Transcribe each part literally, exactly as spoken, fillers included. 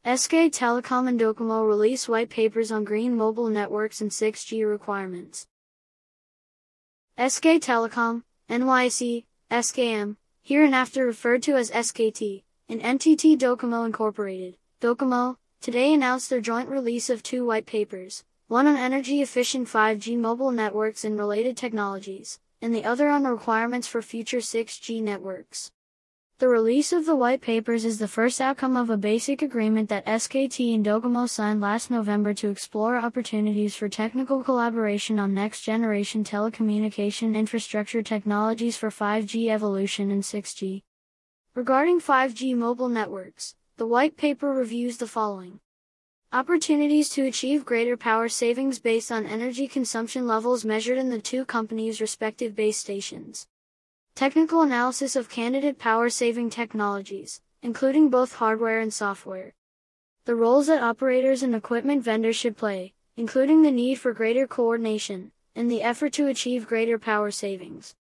S K Telecom and Docomo release white papers on green mobile networks and six G requirements. S K Telecom, N Y S E, S K M, hereinafter referred to as S K T, and N T T Docomo Incorporated, Docomo, today announced their joint release of two white papers, one on energy-efficient five G mobile networks and related technologies, and the other on requirements for future six G networks. The release of the white papers is the first outcome of a basic agreement that S K T and Docomo signed last November to explore opportunities for technical collaboration on next-generation telecommunication infrastructure technologies for five G evolution and six G. Regarding five G mobile networks, the white paper reviews the following. Opportunities to achieve greater power savings based on energy consumption levels measured in the two companies' respective base stations. Technical analysis of candidate power-saving technologies, including both hardware and software. The roles that operators and equipment vendors should play, including the need for greater coordination, in the effort to achieve greater power savings.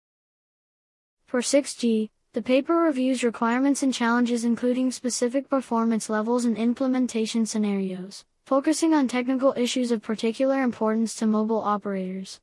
For six G, the paper reviews requirements and challenges including specific performance levels and implementation scenarios, focusing on technical issues of particular importance to mobile operators.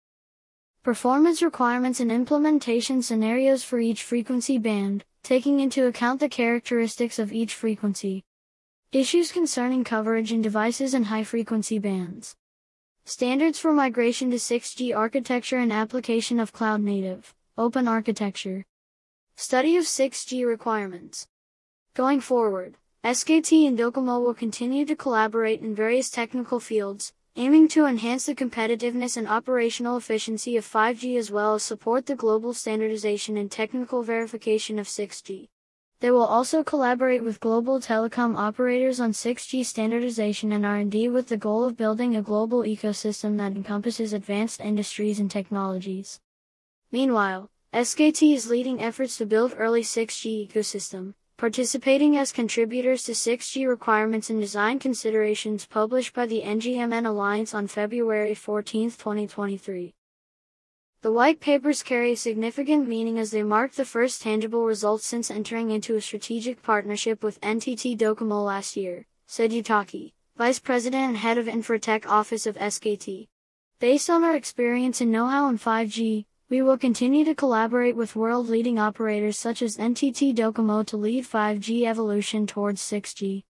Performance requirements and implementation scenarios for each frequency band, taking into account the characteristics of each frequency. Issues concerning coverage in devices and high-frequency bands. Standards for migration to six G architecture and application of cloud-native, open architecture. Study of six G requirements. Going forward, S K T and Docomo will continue to collaborate in various technical fields, aiming to enhance the competitiveness and operational efficiency of five G as well as support the global standardization and technical verification of six G. They will also collaborate with global telecom operators on six G standardization and R and D with the goal of building a global ecosystem that encompasses advanced industries and technologies. Meanwhile, S K T is leading efforts to build early six G ecosystem, participating as contributors to six G requirements and design considerations published by the N G M N Alliance on February fourteenth, twenty twenty-three. The white papers carry a significant meaning as they mark the first tangible results since entering into a strategic partnership with N T T Docomo last year, said Yutaki, Vice President and Head of Infratech Office of S K T. Based on our experience and know-how in five G, we will continue to collaborate with world-leading operators such as N T T Docomo to lead five G evolution towards six G.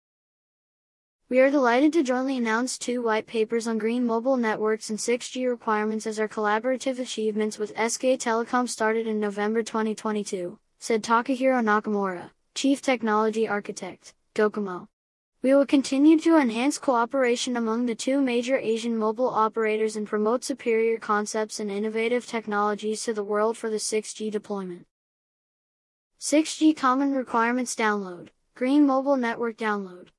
We are delighted to jointly announce two white papers on green mobile networks and six G requirements as our collaborative achievements with S K Telecom started in November twenty twenty-two, said Takahiro Nakamura, Chief Technology Architect, Docomo. We will continue to enhance cooperation among the two major Asian mobile operators and promote superior concepts and innovative technologies to the world for the six G deployment. six G Common Requirements Download, Green Mobile Network Download.